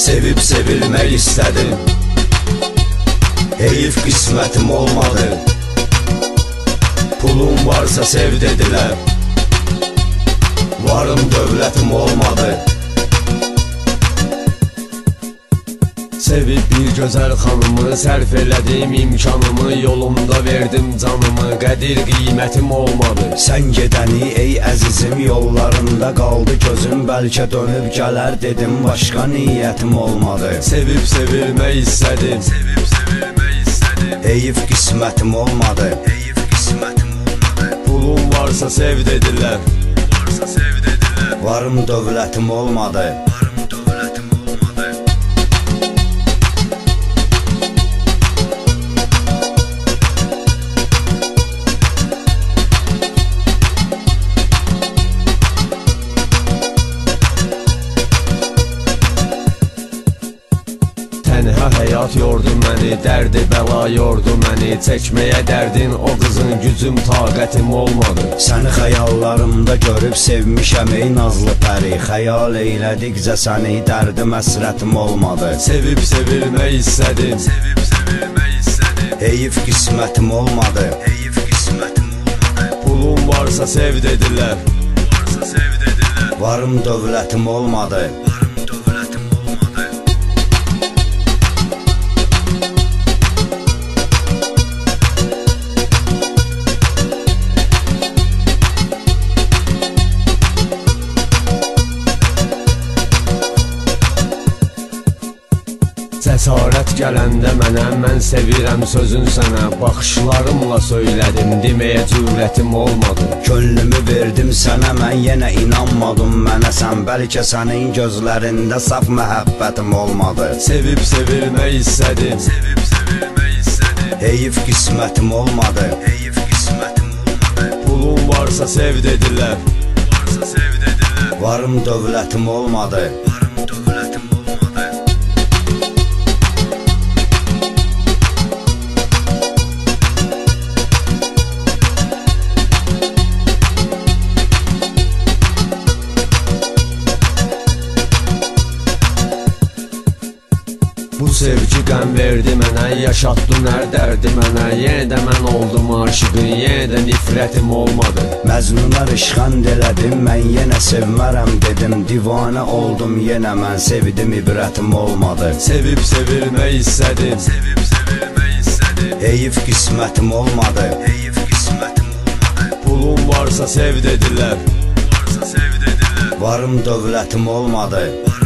Sevib sevilmək istədim, heyif qismətim olmadı. Pulum varsa sev dedilər, varım dövlətim olmadı. Sevib bir gözəl xanımı, sərf elədim imkanımı, yolumda verdim canımı, qədir qiymətim olmadı. Sən gedəni ey əzizim, yollarında qaldı gözüm, bəlkə dönüb gələr dedim, başqa niyyətim olmadı. Sevib sevilmək istədim, heyif qismətim olmadı. Pulum varsa sev dedilər, varım dövlətim olmadı. Tənha həyat yordu məni, dərdi bəla yordu məni, çəkməyə dərdin o qızın gücüm, taqətim olmadı. Səni xəyallarımda görüb sevmişəm ey nazlı pəri, xəyal eylədikcə səni, dərdim əsrətim olmadı. Sevib sevilmək istədim, heyif qismətim olmadı. Pulum varsa sev dedilər, varım dövlətim olmadı. Cəsarət gələndə mənə, mən sevirəm sözün sənə, baxışlarımla söylədim, deməyə cürətim olmadı. Könlümü verdim sənə, mən yenə inanmadım mənə sən, bəlkə sənin gözlərində saf məhəbbətim olmadı. Sevib sevilmək istədim, heyif qismətim olmadı. Pulum varsa sev dedilər, varım dövlətim olmadı. Bu sevgi qəm verdi mənə, yaşatdı hər dərdi mənə, yenə də mən oldum aşıqın, yenə də nifrətim olmadı. Məzlumlar işğənd elədim, mən yenə sevmərəm dedim, divanə oldum yenə mən, sevdim ibrətim olmadı. Sevib sevilmək istədim, heyif qismətim olmadı. Pulum varsa sev dedilər, varım dövlətim olmadı.